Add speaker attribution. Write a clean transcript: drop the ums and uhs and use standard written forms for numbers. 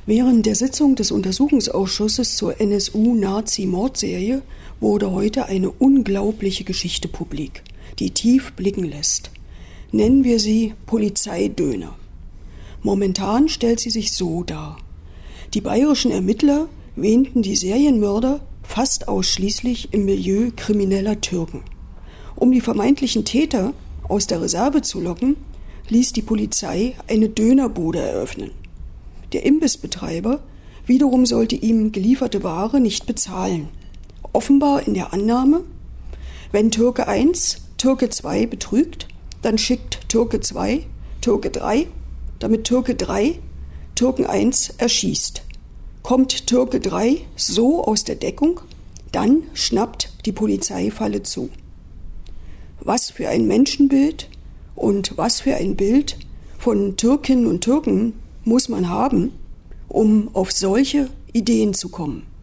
Speaker 1: Während der Sitzung des Untersuchungsausschusses zur NSU-Nazi-Mordserie wurde heute eine unglaubliche Geschichte publik, die tief blicken lässt. Nennen wir sie Polizeidöner. Momentan stellt sie sich so dar. Die bayerischen Ermittler wähnten die Serienmörder fast ausschließlich im Milieu krimineller Türken. Um die vermeintlichen Täter aus der Reserve zu locken, ließ die Polizei eine Dönerbude eröffnen. Der Imbissbetreiber wiederum sollte ihm gelieferte Ware nicht bezahlen. Offenbar in der Annahme, wenn Türke 1 Türke 2 betrügt, dann schickt Türke 2 Türke 3, damit Türke 3 Türken 1 erschießt. Kommt Türke 3 so aus der Deckung, dann schnappt die Polizei Falle zu. Was für ein Menschenbild und was für ein Bild von Türkinnen und Türken muss man haben, um auf solche Ideen zu kommen?